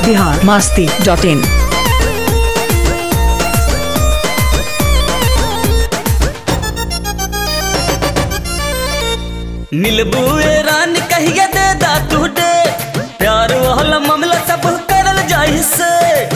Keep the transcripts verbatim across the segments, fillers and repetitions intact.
Bihar Masti dot in. मिलबुए रान कहिए दे दा टूटे प्यार वाला मामला सब करल जाहि से।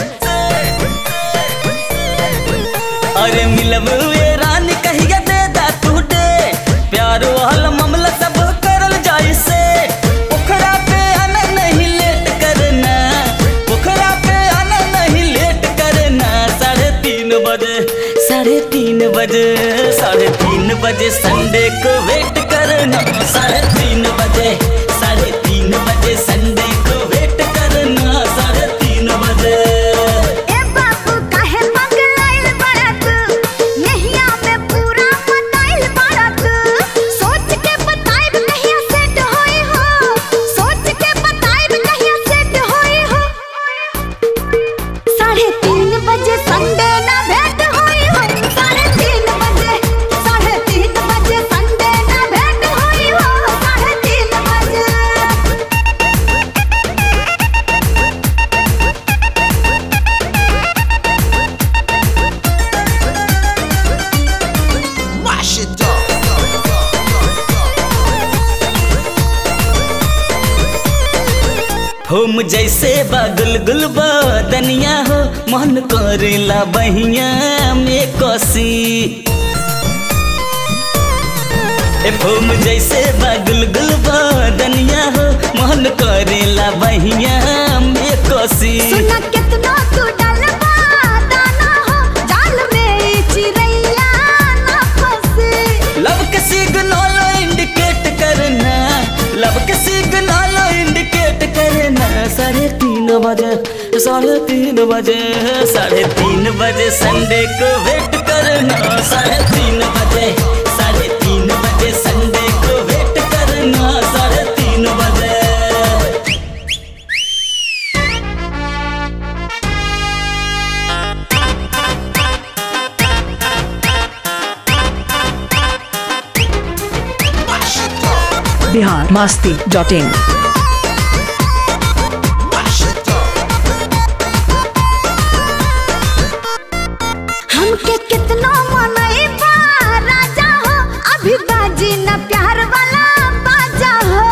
अरे मिलबुए रान कहिए दे दा टूटे प्यार वाला मामला सब करल जाहि से। पोखरा पे आना नहीं लेट करना, पोखरा पे आना नहीं लेट करना। साढ़े तीन बजे साढ़े तीन बजे साढ़े तीन बजे संडे को वेट करना। साढ़े तीन बजे साढ़े तीन बजे संडे को वेट करना। साढ़े तीन बजे ए बाबू काहे पगलाइल बड़ा तू, नहिया में पूरा मताइल बड़ा तू। सोच के बताइब कहिया सेट होई हो, सोच के बताइब कहिया सेट होई हो। साढ़े तीन बजे संडे ना भेंट होई हो। साढ़े तीन बजे साढ़े तीन बजे संडे ना भेंट होई हो। साढ़े तीन बजे होम जैसे बागुल गुल बदनिया हो, मन करेला बहिया में कसी। ए होम जैसे बागुल गुल बदनिया हो, मन करेला बहिया में कसी। सुना कितना तू डलबा दाना हो, जाल में चिरैया ना फंसे। लब के सिग्नल इंडिकेट करना, लब के सिग्नल इंडिकेट करना। साढ़े तीन बजे साढ़े तीन बजे साढ़े तीन बजे संडे को वेट करना। साढ़े तीन बजे साढ़े तीन बजे संडे को वेट करना। साढ़े तीन बजे बिहार मस्ती डॉट इन। हमके कितना मनईबा राजा हो, अभी बाजी न प्यार वाला बाजा हो।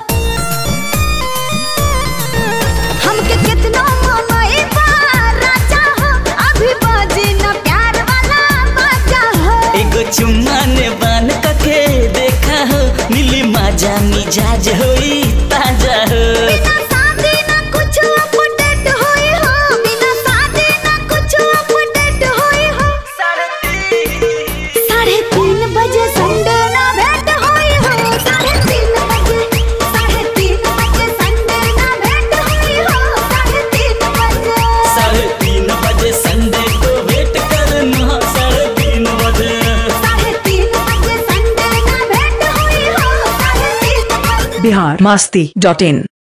हमके कितना मनईबा राजा हो, अभी बाजी न प्यार वाला बाजा हो। एगो चुम्मा ने बान कके देखा हो, मिली माजा मिजाज होई ताजा हो। बिना शादी ना कुछ अपडेट होई हो, बिना शादी ना कुछ अपडेट होई हो। साढ़े तीन बजे संडे ना भेंट होई हो। साढ़े तीन बजे साढ़े तीन बजे संडे ना भेंट होई हो। साढ़े तीन बजे साढ़े तीन बजे संडे को वेट करना। साढ़े तीन बजे साढ़े तीन बजे संडे ना भेंट होई हो। साढ़े तीन बजे बिहार मस्ती डॉट इन।